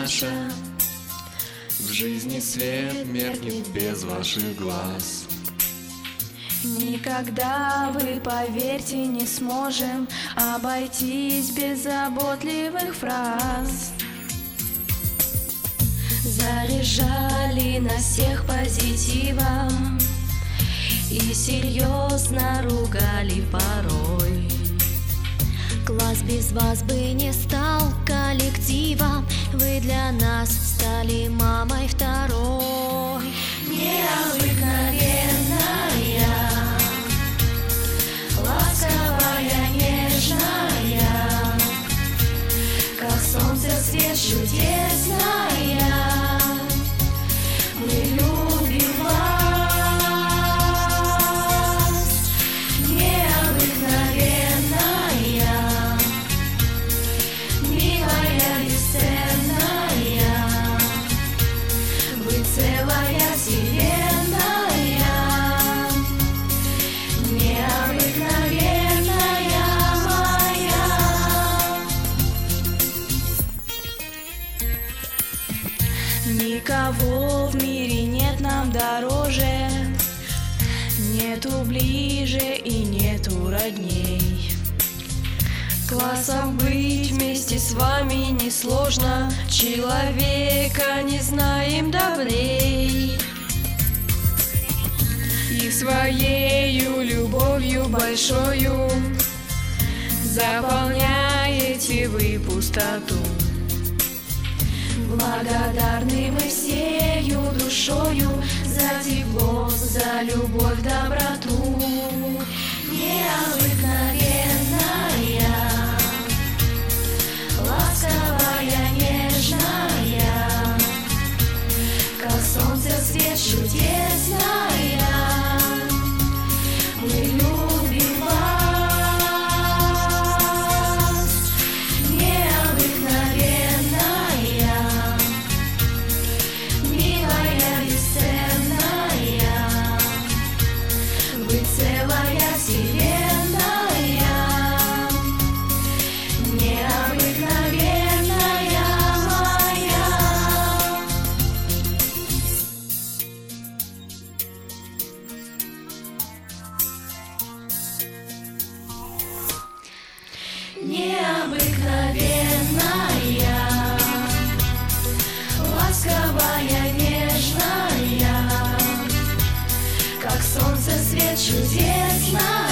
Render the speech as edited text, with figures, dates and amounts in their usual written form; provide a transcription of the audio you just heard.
наша. В жизни свет меркнет без ваших глаз. Никогда, вы поверьте, не сможем обойтись без заботливых фраз. Заряжали нас всех позитивом и серьезно ругали порой. Класс без вас бы не стал коллективом. Вы для нас стали мамой второй. Необыкновенная, ласковая, нежная, как солнце свет чудесная. Мы любим вас. Необыкновенная, милая, бесценная, вы целая вселенная. Необыкновенная моя. Никого в мире нет нам дороже, нету ближе и нету родней. Классом быть вместе с вами несложно, человека не знаем добрей. И своею любовью большою заполняете вы пустоту. Благодарны мы всею душою за тепло, за любовь, доброту. Необыкновенная, ласковая, нежная, как солнце свет чудесная. Мы любим вас. Необыкновенная, милая, бесценная, вы целая вселенная. Необыкновенная моя. Необыкновенная, ласковая, нежная, как солнце свет чудесная.